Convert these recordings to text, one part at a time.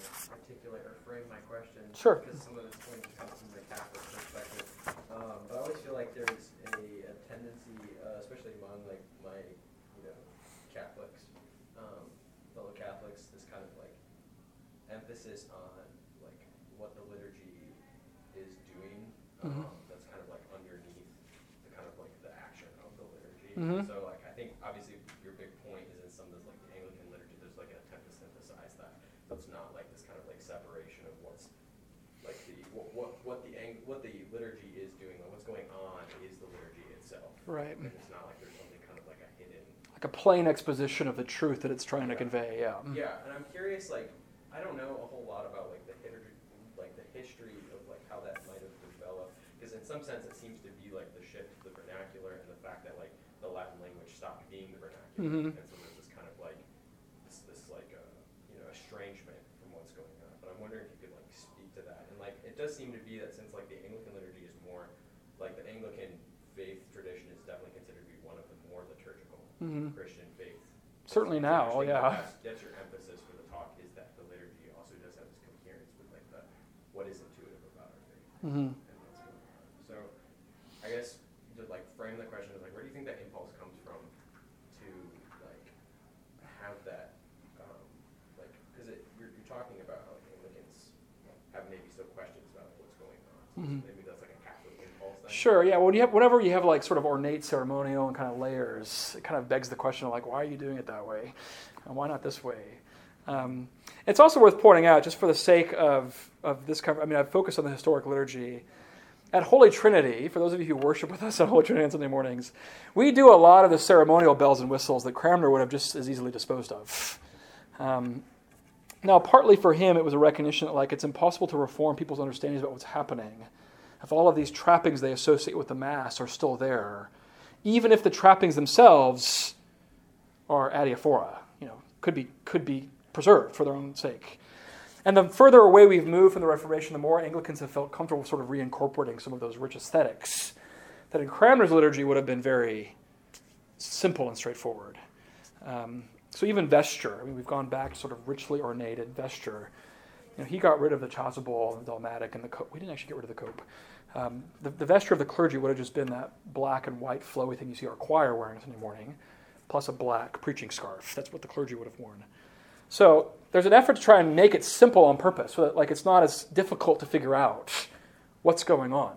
articulate or frame my question. Sure. Because some of this point comes from the Catholic perspective. But I always feel like there's a tendency, especially among like my, Catholics, fellow Catholics, this kind of like emphasis on like what the liturgy is doing. That's kind of like underneath the kind of like the action of the liturgy. So like I think obviously your big point is in some of this like the Anglican liturgy, there's like an attempt to synthesize that. So it's not like this kind of like separation of what's like what the liturgy is doing, like what's going on is the liturgy itself. Right. And it's not like there's something kind of like a hidden, like a plain exposition of the truth that it's trying to convey. Yeah. Yeah, and I'm curious, like I don't know a whole lot about like the history of like how that might have developed, because in some sense it seems to be like the shift to the vernacular and the fact that like the Latin language stopped being the vernacular, and so there's this kind of like this like estrangement from what's going on. But I'm wondering if you could like speak to that. And like it does seem to be that since like the Anglican liturgy is more like the Anglican faith tradition is definitely considered to be one of the more liturgical Christian faith. Certainly now, yeah. That's your emphasis for the talk, is that the liturgy also does have this coherence with like the what is intuitive about our faith and what's going on. So I guess to like frame the question is like, where do you think that impulse comes from to like have that like, because you're talking about how like Anglicans have maybe still questions about what's going on. So maybe that's like a Catholic impulse then. Sure, yeah. Whenever you have like sort of ornate ceremonial and kind of layers, it kind of begs the question of like, why are you doing it that way? And why not this way? It's also worth pointing out, just for the sake of this I've focused on the historic liturgy. At Holy Trinity, for those of you who worship with us at Holy Trinity on Sunday mornings, we do a lot of the ceremonial bells and whistles that Cranmer would have just as easily disposed of. Now, partly for him, it was a recognition that like it's impossible to reform people's understandings about what's happening if all of these trappings they associate with the Mass are still there, even if the trappings themselves are adiaphora, could be preserved for their own sake. And the further away we've moved from the Reformation, the more Anglicans have felt comfortable sort of reincorporating some of those rich aesthetics that in Cranmer's liturgy would have been very simple and straightforward. So even vesture, we've gone back to sort of richly ornated vesture. He got rid of the chasuble, the dalmatic, and the cope. We didn't actually get rid of the cope. The vesture of the clergy would have just been that black and white flowy thing you see our choir wearing Sunday morning, plus a black preaching scarf. That's what the clergy would have worn. So there's an effort to try and make it simple on purpose, so that like it's not as difficult to figure out what's going on.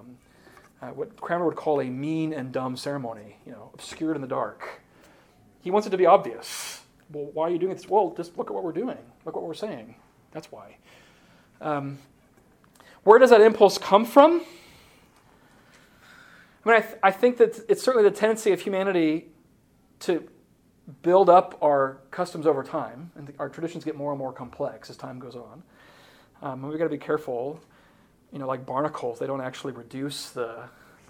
What Cranmer would call a mean and dumb ceremony, obscured in the dark. He wants it to be obvious. Well, why are you doing this? Well, just look at what we're doing. Look what we're saying. That's why. Where does that impulse come from? I think that it's certainly the tendency of humanity to build up our customs over time, and our traditions get more and more complex as time goes on. And we've got to be careful. Like barnacles, they don't actually reduce the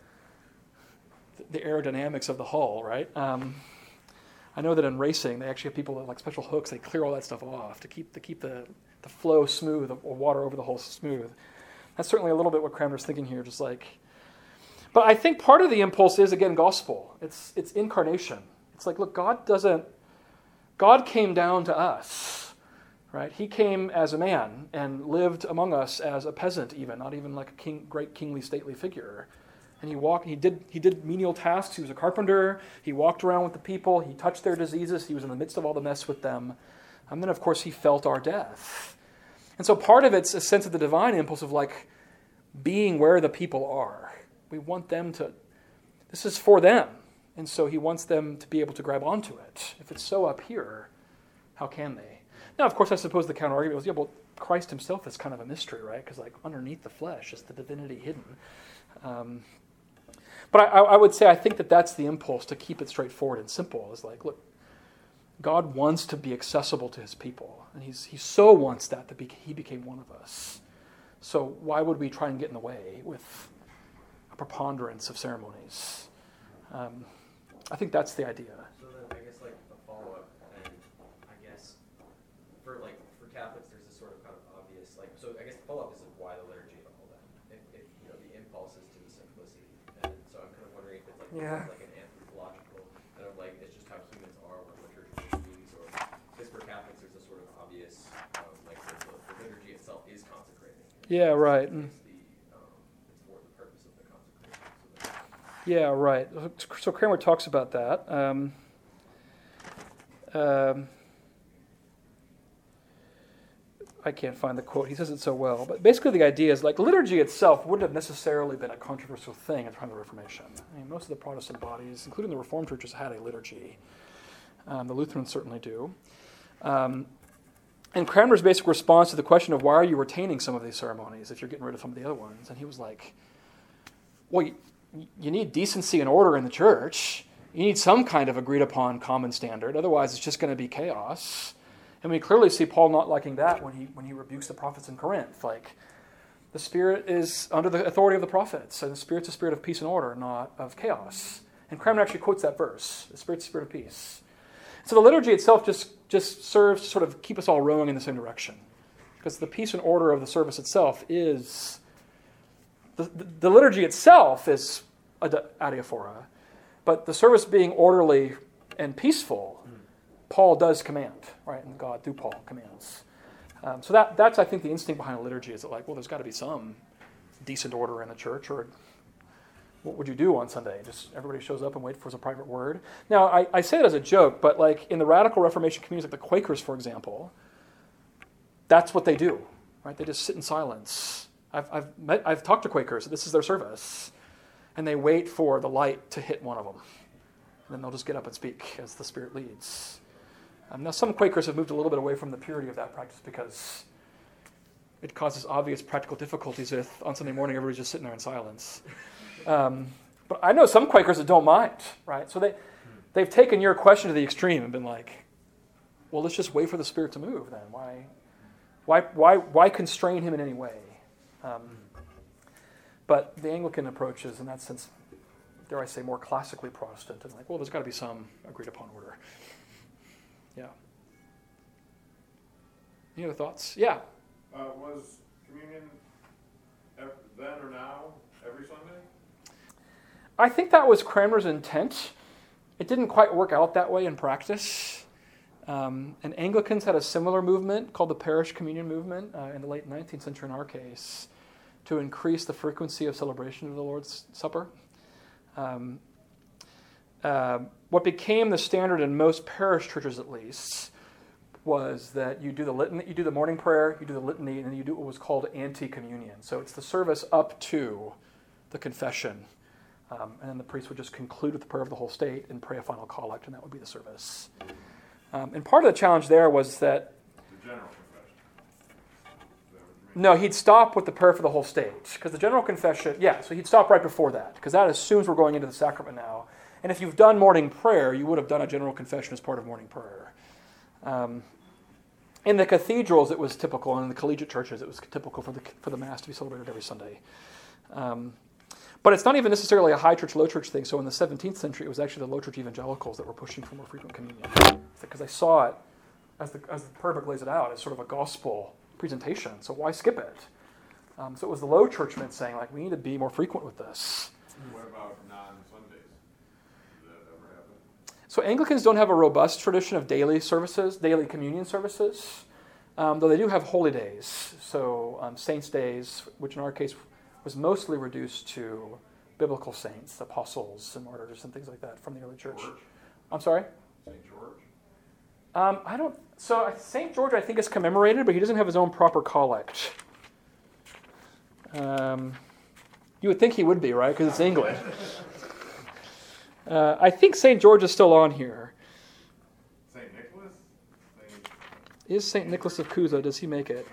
aerodynamics of the hull, right? I know that in racing, they actually have people with like special hooks. They clear all that stuff off to keep the flow smooth, or water over the hull smooth. That's certainly a little bit what Cranmer's thinking here. But I think part of the impulse is again gospel. It's incarnation. It's like, look, God came down to us, right? He came as a man and lived among us as a peasant, even not even like a great kingly stately figure. And he did menial tasks. He was a carpenter. He walked around with the people. He touched their diseases. He was in the midst of all the mess with them. And then, of course, he felt our death. And so part of it's a sense of the divine impulse of like being where the people are. We want them to, this is for them. And so he wants them to be able to grab onto it. If it's so up here, how can they? Now, of course, I suppose the counter-argument was, Christ himself is kind of a mystery, right? Because like underneath the flesh is the divinity hidden. But I would say I think that's the impulse to keep it straightforward and simple. Is like, look, God wants to be accessible to his people. And he so wants that he became one of us. So why would we try and get in the way with a preponderance of ceremonies? I think that's the idea. So then I guess like a follow-up, and I guess for Catholics there's this sort of kind of obvious so I guess the follow-up is why the liturgy and all that. If the impulse is to the simplicity. And so I'm kind of wondering if it's like an anthropological kind of like it's just how humans are when liturgical beings, or because for Catholics there's a sort of obvious Yeah, right. It's for the purpose of the consecration. Yeah, right. So Kramer talks about that. I can't find the quote. He says it so well. But basically the idea is like liturgy itself wouldn't have necessarily been a controversial thing at the time of the Reformation. I mean, most of the Protestant bodies, including the Reformed churches, had a liturgy. The Lutherans certainly do. And Cranmer's basic response to the question of why are you retaining some of these ceremonies if you're getting rid of some of the other ones? And he was like, well, you need decency and order in the church. You need some kind of agreed upon common standard. Otherwise, it's just going to be chaos. And we clearly see Paul not liking that when he rebukes the prophets in Corinth. Like, the Spirit is under the authority of the prophets, and the Spirit's a spirit of peace and order, not of chaos. And Cranmer actually quotes that verse, the Spirit's a spirit of peace. So the liturgy itself just serves to sort of keep us all rowing in the same direction. Because the peace and order of the service itself is... The liturgy itself is adiaphora, but the service being orderly and peaceful, Paul does command, right? And God, through Paul, commands. So that's, I think, the instinct behind a liturgy is that, like, well, there's got to be some decent order in the church, or what would you do on Sunday? Just everybody shows up and wait for a private word? Now, I say it as a joke, but like in the radical Reformation communities, like the Quakers, for example, that's what they do, right? They just sit in silence. I've talked to Quakers. This is their service. And they wait for the light to hit one of them. And then they'll just get up and speak as the Spirit leads. Now, some Quakers have moved a little bit away from the purity of that practice because it causes obvious practical difficulties if on Sunday morning everybody's just sitting there in silence. But I know some Quakers that don't mind, right? So they've taken your question to the extreme and been like, well, let's just wait for the Spirit to move then. Why constrain him in any way? But the Anglican approach is, in that sense, dare I say, more classically Protestant, and like, well, there's got to be some agreed upon order. Yeah. Any other thoughts? Yeah. Was communion then or now every Sunday? I think that was Cranmer's intent. It didn't quite work out that way in practice. And Anglicans had a similar movement called the parish communion movement in the late 19th century in our case to increase the frequency of celebration of the Lord's Supper. What became the standard in most parish churches, at least, was that you do the litany, you do the morning prayer, you do the litany, and then you do what was called ante-communion. So it's the service up to the confession, and then the priest would just conclude with the prayer of the whole state and pray a final collect, and that would be the service. And part of the challenge there was that The general confession. no, he'd stop with the prayer for the whole state, because the general confession, so he'd stop right before that, because that assumes we're going into the sacrament now. And if you've done morning prayer, you would have done a general confession as part of morning prayer. In the cathedrals, it was typical, and in the collegiate churches, it was typical for the Mass to be celebrated every Sunday. But it's not even necessarily a high church, low church thing. So in the 17th century, it was actually the low church evangelicals that were pushing for more frequent communion, because they saw it, as the prayer book lays it out, as sort of a gospel presentation. So why skip it? So it was the low churchmen saying, like, we need to be more frequent with this. What about non-Sundays? Did that ever happen? So Anglicans don't have a robust tradition of daily services, daily communion services, though they do have holy days. So saints' days, which in our case was mostly reduced to biblical saints, apostles and martyrs and things like that from the early church. George? I'm sorry? St. George? So St. George, I think, is commemorated, but he doesn't have his own proper collect. You would think he would be, right? Because it's England. I think St. George is still on here. St. Nicholas? Is St. Nicholas of Cusa, does he make it?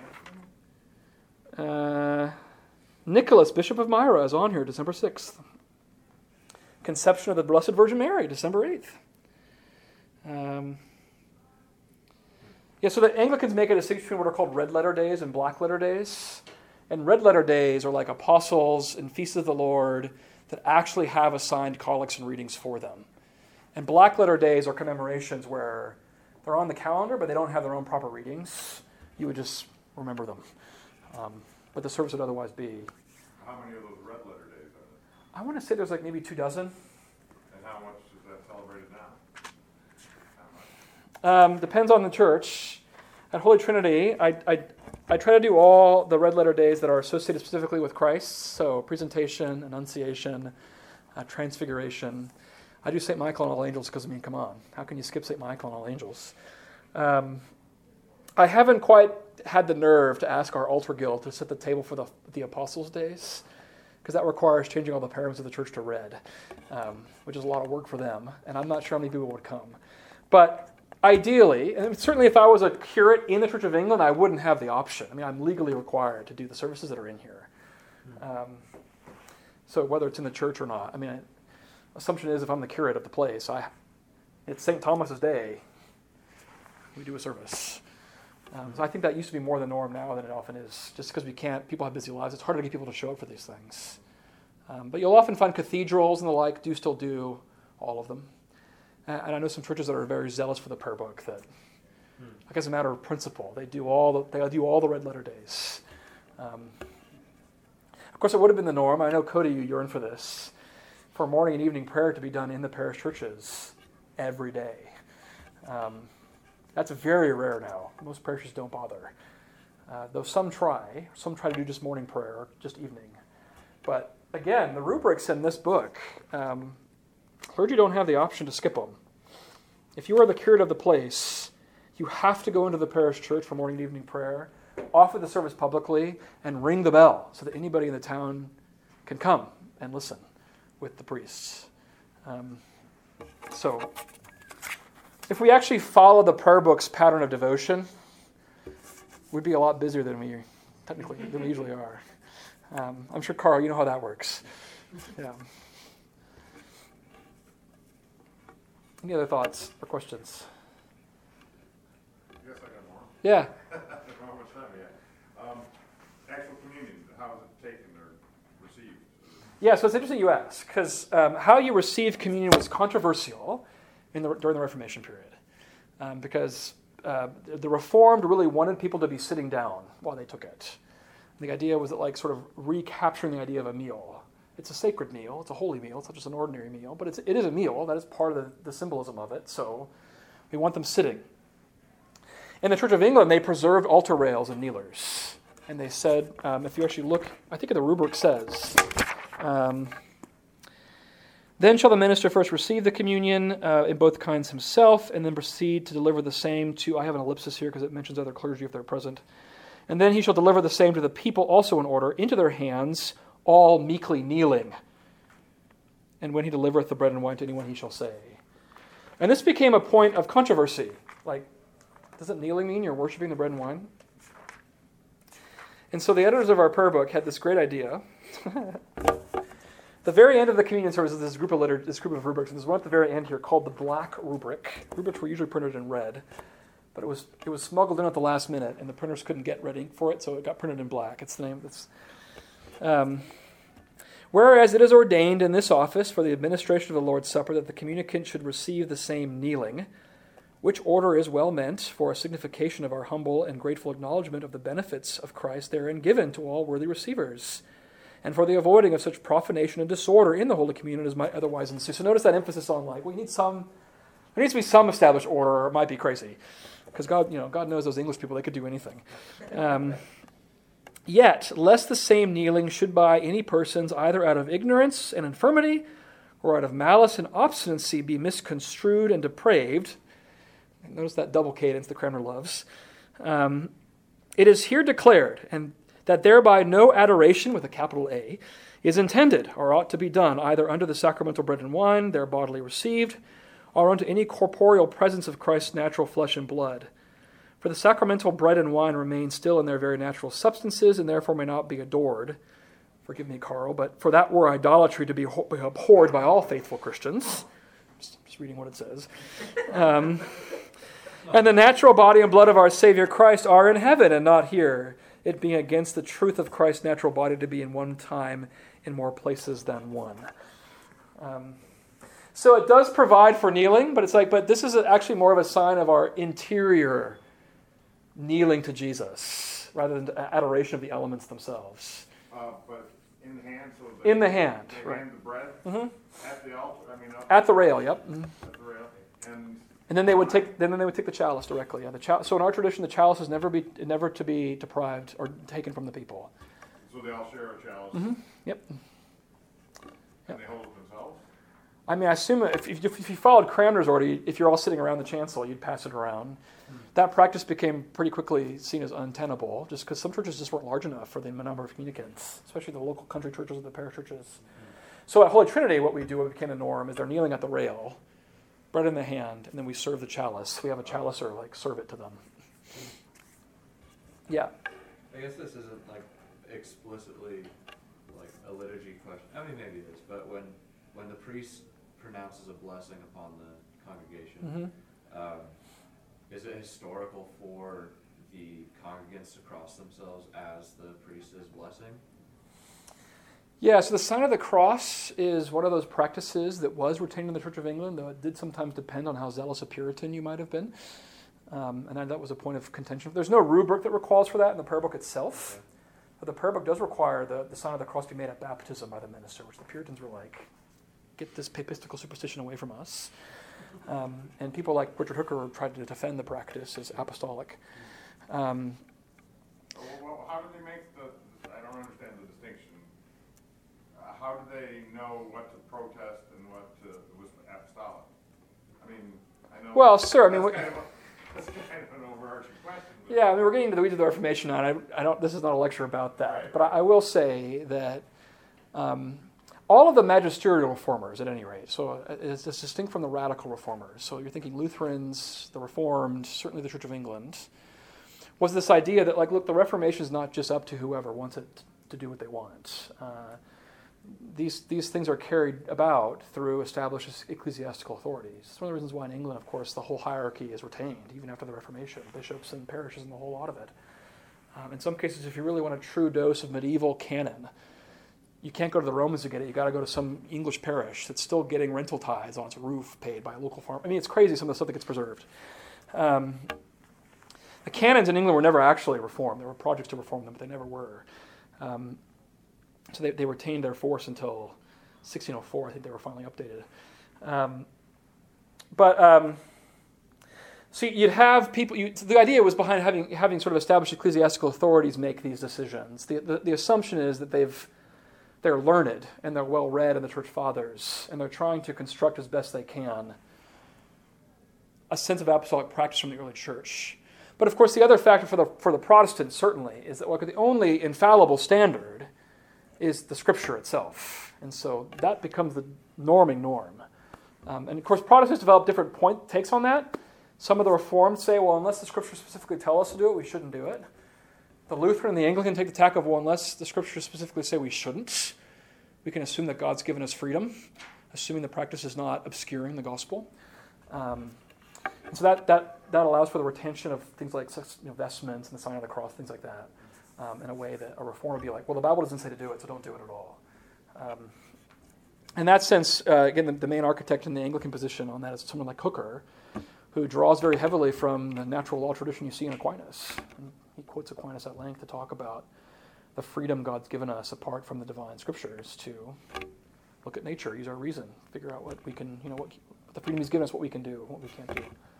Nicholas, Bishop of Myra, is on here, December 6th. Conception of the Blessed Virgin Mary, December 8th. So the Anglicans make a distinction between what are called red letter days and black letter days. And red letter days are like apostles and feasts of the Lord that actually have assigned collects and readings for them. And black letter days are commemorations where they're on the calendar, but they don't have their own proper readings. You would just remember them. But the service would otherwise be. How many of those red letter days are there? I want to say there's like maybe 24. And how much is that celebrated now? How much? Depends on the church. At Holy Trinity, I try to do all the red letter days that are associated specifically with Christ. So presentation, Annunciation, Transfiguration. I do St. Michael and All Angels because, come on. How can you skip St. Michael and All Angels? I haven't quite had the nerve to ask our altar guild to set the table for the Apostles' Days, because that requires changing all the parents of the church to red, which is a lot of work for them, and I'm not sure how many people would come. But ideally, and certainly if I was a curate in the Church of England, I wouldn't have the option. I mean, I'm legally required to do the services that are in here. So whether it's in the church or not, I mean, assumption is if I'm the curate of the place, it's St. Thomas's Day, we do a service. So I think that used to be more the norm now than it often is. Just because people have busy lives, it's harder to get people to show up for these things. But you'll often find cathedrals and the like still do all of them. And I know some churches that are very zealous for the prayer book that, like as a matter of principle, they do all the red letter days. Of course, it would have been the norm. I know, Cody, you yearn for this, for morning and evening prayer to be done in the parish churches every day. That's very rare now. Most parishes don't bother. Though some try to do just morning prayer or just evening. But again, the rubrics in this book, clergy don't have the option to skip them. If you are the curate of the place, you have to go into the parish church for morning and evening prayer, offer the service publicly, and ring the bell so that anybody in the town can come and listen with the priests. So if we actually follow the prayer book's pattern of devotion, we'd be a lot busier than we usually are. I'm sure, Carl, you know how that works. Yeah. Any other thoughts or questions? Yes, I got more. Yeah. I don't know how much time we have. Actual communion, how is it taken or received? Yeah, so it's interesting you ask, because how you receive communion was controversial during the Reformation period, because the Reformed really wanted people to be sitting down while they took it. The idea was that, like, sort of recapturing the idea of a meal. It's a sacred meal. It's a holy meal. It's not just an ordinary meal, but it is a meal. That is part of the symbolism of it. So we want them sitting. In the Church of England, they preserved altar rails and kneelers. And they said, if you actually look, I think the rubric says, then shall the minister first receive the communion in both kinds himself, and then proceed to deliver the same to, I have an ellipsis here because it mentions other clergy if they're present, and then he shall deliver the same to the people also in order, into their hands, all meekly kneeling. And when he delivereth the bread and wine to anyone, he shall say. And this became a point of controversy. Like, doesn't kneeling mean you're worshiping the bread and wine? And so the editors of our prayer book had this great idea. The very end of the communion service is this group of rubrics, and there's one at the very end here called the black rubric. Rubrics were usually printed in red, but it was smuggled in at the last minute, and the printers couldn't get ready for it, so it got printed in black. It's the name. Whereas it is ordained in this office for the administration of the Lord's Supper that the communicant should receive the same kneeling, which order is well meant for a signification of our humble and grateful acknowledgement of the benefits of Christ therein given to all worthy receivers, and for the avoiding of such profanation and disorder in the Holy Communion as might otherwise ensue. So notice that emphasis on, like, there needs to be some established order, or it might be crazy. Because God knows those English people, they could do anything. Yet, lest the same kneeling should by any persons, either out of ignorance and infirmity, or out of malice and obstinacy, be misconstrued and depraved. Notice that double cadence that Cranmer loves. It is here declared, and that thereby no adoration, with a capital A, is intended, or ought to be done, either under the sacramental bread and wine, there bodily received, or unto any corporeal presence of Christ's natural flesh and blood. For the sacramental bread and wine remain still in their very natural substances, and therefore may not be adored. Forgive me, Carl, but for that were idolatry to be abhorred by all faithful Christians. Just reading what it says. And the natural body and blood of our Savior Christ are in heaven and not here, it being against the truth of Christ's natural body to be in one time in more places than one. So it does provide for kneeling, but this is actually more of a sign of our interior kneeling to Jesus, rather than adoration of the elements themselves. But in the hand, so in the hand, they right. hand the bread Mm-hmm. at the altar. At the rail, yep. Mm-hmm. At the rail, and And then they would take the chalice directly. Yeah, so in our tradition, the chalice is never to be deprived or taken from the people. So they all share a chalice? Mm-hmm. Yep. And they hold it themselves? I mean, I assume if you followed Cranmer's order, if you're all sitting around the chancel, you'd pass it around. That practice became pretty quickly seen as untenable, just because some churches just weren't large enough for the number of communicants, especially the local country churches or the parish churches. So at Holy Trinity, what became the norm is they're kneeling at the rail, bread in the hand, and then we serve the chalice. We have a chalicer serve it to them. Yeah. I guess this isn't explicitly a liturgy question. I mean, maybe it is, but when the priest pronounces a blessing upon the congregation, is it historical for the congregants to cross themselves as the priest is blessing? Yeah, so the sign of the cross is one of those practices that was retained in the Church of England, though it did sometimes depend on how zealous a Puritan you might have been. And that was a point of contention. There's no rubric that requires for that in the prayer book itself. Okay. But the prayer book does require the sign of the cross to be made at baptism by the minister, which the Puritans were like, get this papistical superstition away from us. And people like Richard Hooker tried to defend the practice as apostolic. Well, how do they make I don't understand the distinction. How do they know what to protest and what was apostolic? I mean, I know. Well, sir, I mean, that's kind of an overarching question. Yeah, I mean, we're getting into the weeds of the Reformation now. I don't. This is not a lecture about that, right. But I will say that all of the magisterial reformers, at any rate, so it's distinct from the radical reformers. So you're thinking Lutherans, the Reformed, certainly the Church of England, was this idea that, look, the Reformation is not just up to whoever wants it to do what they want. These things are carried about through established ecclesiastical authorities. It's one of the reasons why in England, of course, the whole hierarchy is retained, even after the Reformation, bishops and parishes and the whole lot of it. In some cases, if you really want a true dose of medieval canon, you can't go to the Romans to get it. You got to go to some English parish that's still getting rental tithes on its roof paid by a local farm. I mean, it's crazy some of the stuff that gets preserved. The canons in England were never actually reformed. There were projects to reform them, but they never were. So they retained their force until 1604. I think they were finally updated. So you'd have people. The idea was behind having sort of established ecclesiastical authorities make these decisions. The assumption is that they're learned and they're well read in the church fathers, and they're trying to construct as best they can a sense of apostolic practice from the early church. But of course, the other factor for the Protestants certainly is that the only infallible standard is the Scripture itself, and so that becomes the norming norm. And of course, Protestants develop different takes on that. Some of the Reformed say, well, unless the Scriptures specifically tell us to do it, we shouldn't do it. The Lutheran and the Anglican take the tack of, well, unless the Scriptures specifically say we shouldn't, we can assume that God's given us freedom, assuming the practice is not obscuring the gospel. And so that allows for the retention of things like vestments and the sign of the cross, things like that, in a way that a reformer would be like, well, the Bible doesn't say to do it, so don't do it at all. In that sense, again, the main architect in the Anglican position on that is someone like Hooker, who draws very heavily from the natural law tradition you see in Aquinas. And he quotes Aquinas at length to talk about the freedom God's given us apart from the divine scriptures to look at nature, use our reason, figure out what we can, what the freedom He's given us, what we can do, what we can't do.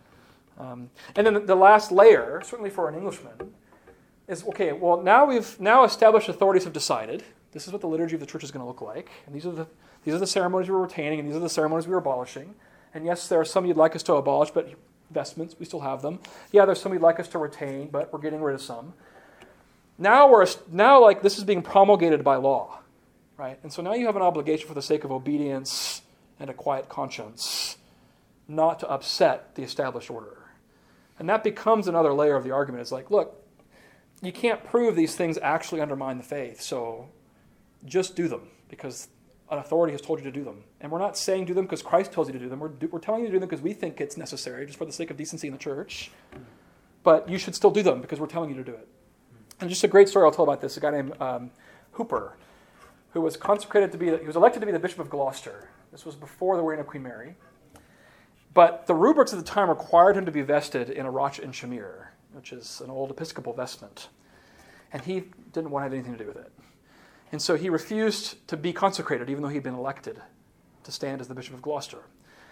And then the last layer, certainly for an Englishman, is, okay, well, now established authorities have decided this is what the liturgy of the church is going to look like, and these are the ceremonies we're retaining, and these are the ceremonies we're abolishing. And yes, there are some you'd like us to abolish, but vestments, we still have them. Yeah, there's some you'd like us to retain, but we're getting rid of some. Now this is being promulgated by law, right? And so now you have an obligation for the sake of obedience and a quiet conscience not to upset the established order. And that becomes another layer of the argument. It's like, look, you can't prove these things actually undermine the faith, so just do them because an authority has told you to do them. And we're not saying do them because Christ tells you to do them. We're telling you to do them because we think it's necessary, just for the sake of decency in the church. But you should still do them because we're telling you to do it. And just a great story I'll tell about this. A guy named Hooper, who was he was elected to be the Bishop of Gloucester. This was before the reign of Queen Mary. But the rubrics at the time required him to be vested in a roch and shamir, which is an old Episcopal vestment. And he didn't want to have anything to do with it. And so he refused to be consecrated, even though he'd been elected to stand as the Bishop of Gloucester.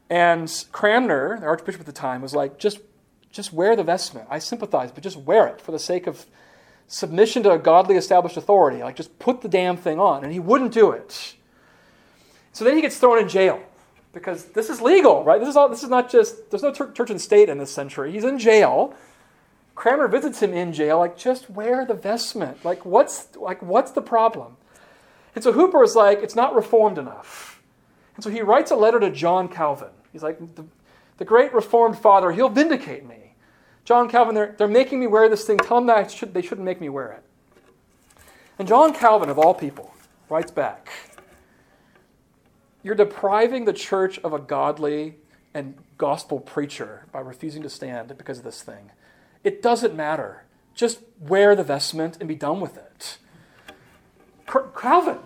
And Cranmer, the archbishop at the time, was like, just wear the vestment. I sympathize, but just wear it for the sake of submission to a godly established authority. Like, just put the damn thing on. And he wouldn't do it. So then he gets thrown in jail because this is legal, right? This is not just, there's no church and state in this century. He's in jail. Cranmer visits him in jail, like, just wear the vestment. What's the problem? And so Hooper is like, it's not reformed enough. And so he writes a letter to John Calvin. He's like, the great Reformed father, he'll vindicate me. John Calvin, they're making me wear this thing. Tell them that they shouldn't make me wear it. And John Calvin, of all people, writes back, you're depriving the church of a godly and gospel preacher by refusing to stand because of this thing. It doesn't matter. Just wear the vestment and be done with it. Calvin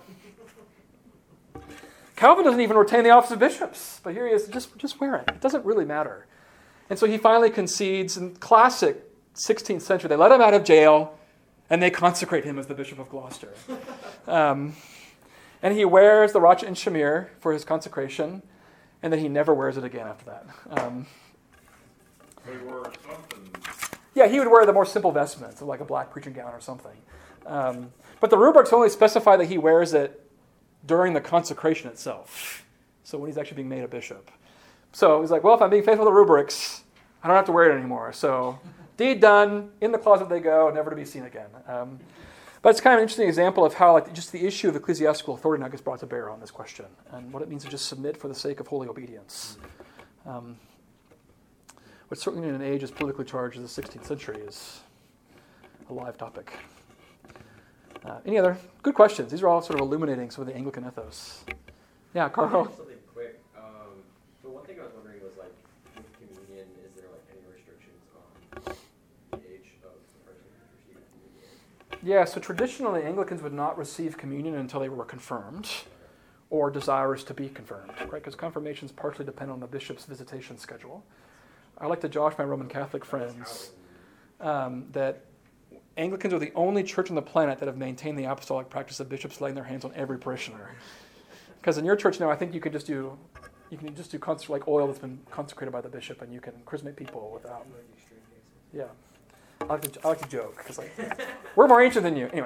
doesn't even retain the office of bishops, but here he is, just wear it. It doesn't really matter. And so he finally concedes, in classic 16th century, they let him out of jail, and they consecrate him as the Bishop of Gloucester. And he wears the rachet and shamir for his consecration, and then he never wears it again after that. They wore something. Yeah, he would wear the more simple vestments, like a black preaching gown or something. But the rubrics only specify that he wears it during the consecration itself. So when he's actually being made a bishop. So he's like, well, if I'm being faithful to the rubrics, I don't have to wear it anymore. So deed done, in the closet they go, never to be seen again. But it's kind of an interesting example of how just the issue of ecclesiastical authority now gets brought to bear on this question and what it means to just submit for the sake of holy obedience. Which certainly in an age as politically charged as the 16th century is a live topic. Any other good questions? These are all sort of illuminating some of the Anglican ethos. Yeah, Carl. Something quick. So one thing I was wondering was, like, with communion, is there like any restrictions on the age of the person who's receiving communion? Yeah, so traditionally Anglicans would not receive communion until they were confirmed or desirous to be confirmed, right? Because confirmations partially depend on the bishop's visitation schedule. I like to josh my Roman Catholic friends that Anglicans are the only church on the planet that have maintained the apostolic practice of bishops laying their hands on every parishioner. Because in your church now, I think you can just do like oil that's been consecrated by the bishop, and you can chrismate people without. Yeah, I like to joke because like we're more ancient than you. Anyway,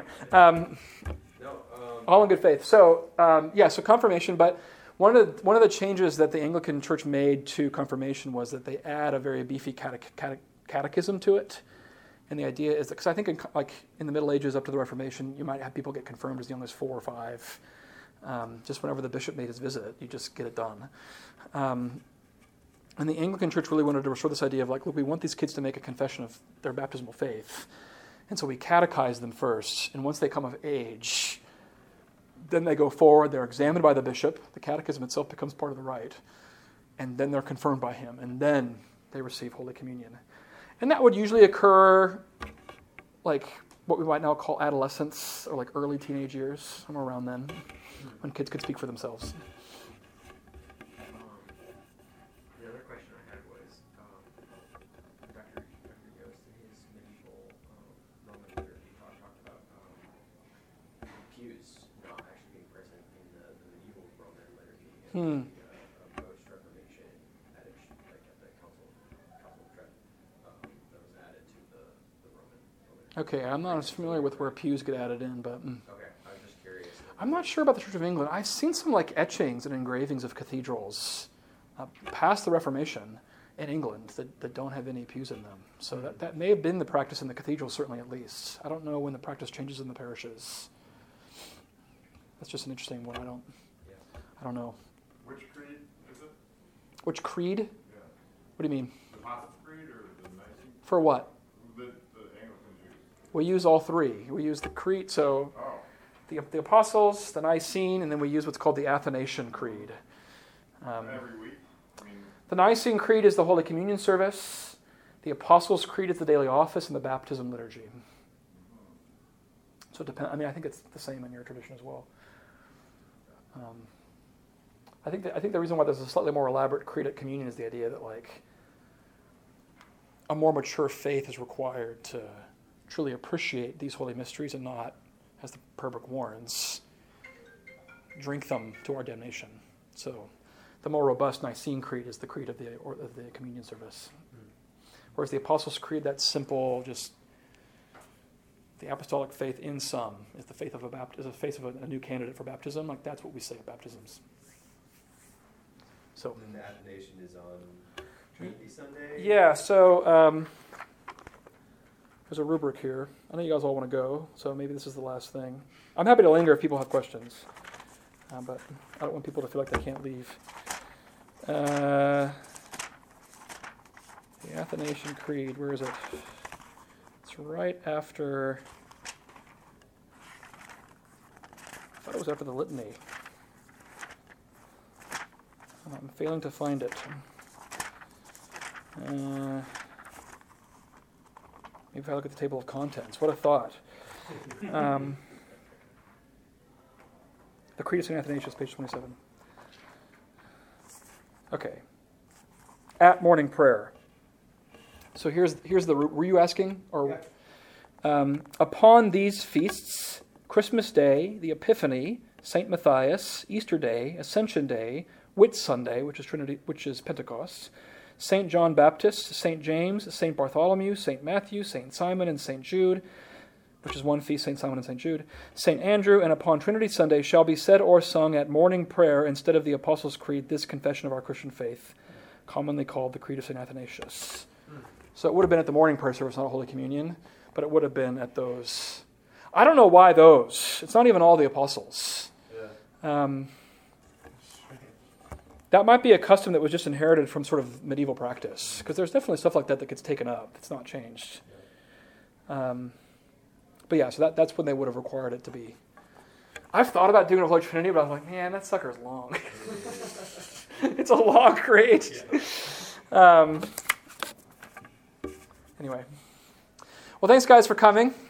all in good faith. So so confirmation, but. One of the changes that the Anglican Church made to confirmation was that they add a very beefy catechism to it. And the idea is, because I think in the Middle Ages up to the Reformation, you might have people get confirmed as young as 4 or 5. Just whenever the bishop made his visit, you just get it done. And the Anglican Church really wanted to restore this idea of like, look, we want these kids to make a confession of their baptismal faith. And so we catechize them first. And once they come of age, then they go forward, they're examined by the bishop, the catechism itself becomes part of the rite, and then they're confirmed by him, and then they receive Holy Communion. And that would usually occur like what we might now call adolescence, or like early teenage years, somewhere around then, when kids could speak for themselves. The other question I had was, Dr. Yost in his medieval Roman liturgy talked about pews not actually being present in the medieval Roman liturgy and post-Reformation adage, like at the Council of Trent, that was added to the Roman liturgy. Okay, I'm not as familiar with where pews get added in, but Okay, I was just curious. I'm not sure about the Church of England. I've seen some like etchings and engravings of cathedrals past the Reformation in England that don't have any pews in them. So that may have been the practice in the cathedrals, certainly at least. I don't know when the practice changes in the parishes. That's just an interesting one. I don't know. Which creed is it? Which creed? Yeah. What do you mean? The Apostles' Creed or the Nicene? For what? The Anglicans use. We use all three. We use the creed, so Oh. the Apostles, the Nicene, and then we use what's called the Athanasian Creed. Every week? I mean, The Nicene Creed is the Holy Communion service. The Apostles' Creed is the daily office and the baptism liturgy. So it depends. I mean, I think it's the same in your tradition as well. I think the reason why there's a slightly more elaborate creed at communion is the idea that like a more mature faith is required to truly appreciate these holy mysteries and not, as the prayer book warns, drink them to our damnation. So the more robust Nicene Creed is the creed of the communion service. Whereas the Apostles' Creed, that's simple, just the apostolic faith in sum is the faith of a new candidate for baptism. Like that's what we say at baptisms. So. And the Athanasian is on Trinity Sunday. Yeah. So there's a rubric here. I know you guys all want to go, so maybe this is the last thing. I'm happy to linger if people have questions, but I don't want people to feel like they can't leave. The Athanasian Creed, where is it? It's right after, I thought it was after the litany. I'm failing to find it. Maybe if I look at the table of contents. What a thought. The Creed of St. Athanasius, page 27. Okay. At morning prayer. So here's the, were you asking? Or upon these feasts, Christmas Day, the Epiphany, St. Matthias, Easter Day, Ascension Day, Whit Sunday, which is Pentecost, St. John Baptist, St. James, St. Bartholomew, St. Matthew, St. Simon, and St. Jude, which is one feast, St. Simon and St. Jude, St. Andrew, and upon Trinity Sunday shall be said or sung at morning prayer instead of the Apostles' Creed, this confession of our Christian faith, commonly called the Creed of St. Athanasius. So it would have been at the morning prayer service, not a Holy Communion, but it would have been at those. I don't know why those. It's not even all the apostles. Yeah. That might be a custom that was just inherited from sort of medieval practice, because there's definitely stuff like that that gets taken up. It's not changed. But yeah, so that's when they would have required it to be. I've thought about doing a Holy Trinity, but I was like, man, that sucker's long. It's a long creed. Anyway. Well, thanks, guys, for coming.